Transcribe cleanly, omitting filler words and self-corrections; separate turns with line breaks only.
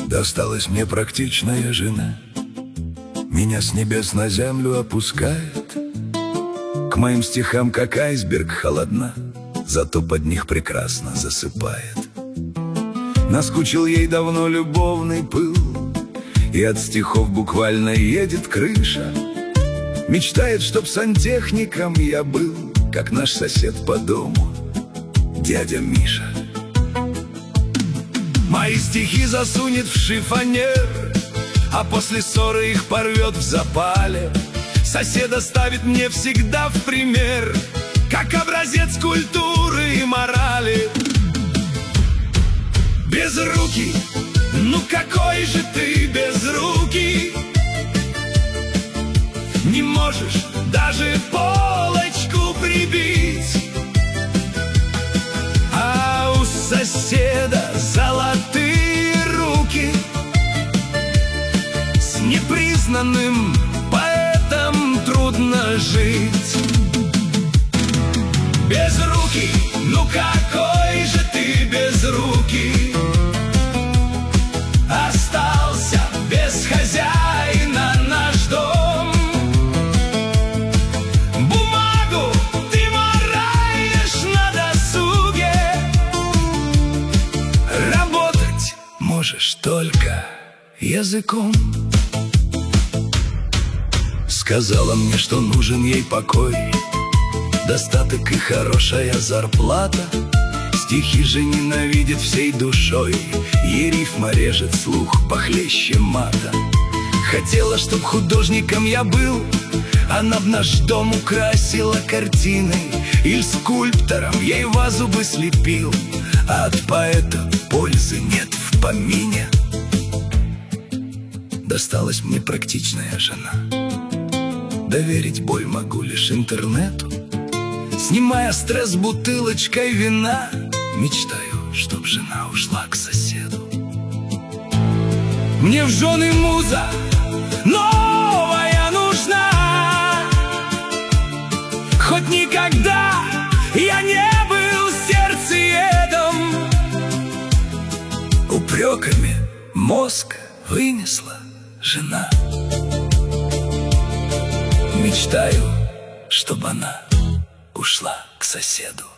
Досталась мне практичная жена, меня с небес на землю опускает. К моим стихам, как айсберг, холодна, зато под них прекрасно засыпает. Наскучил ей давно любовный пыл, и от стихов буквально едет крыша. Мечтает, чтоб сантехником я был, как наш сосед по дому, дядя Миша. Мои стихи засунет в шифонер, а после ссоры их порвет в запале. Соседа ставит мне всегда в пример, как образец культуры и морали. Безрукий, ну какой же ты безрукий, не можешь даже полочку прибить. А у соседа золотые руки, с непризнанным поэтом трудно жить. Безрукий, ну какой же ты безрукий, остался без хозяина наш дом. Бумагу ты мораешь на досуге, работать можешь только языком. Сказала мне, что нужен ей покой, достаток и хорошая зарплата. Стихи же ненавидит всей душой, ей рифма режет слух похлеще мата. Хотела, чтоб художником я был, она б наш дом украсила картиной, или скульптором ей вазу бы слепил, а от поэта пользы нет в помине. Досталась мне практичная жена, доверить боль могу лишь интернету. Снимая стресс бутылочкой вина, мечтаю, чтоб жена ушла к соседу. Мне в жены муза новая нужна, хоть никогда я не был сердцеедом. Упреками мозг вынесла жена. Мечтаю, чтоб она ушла к соседу.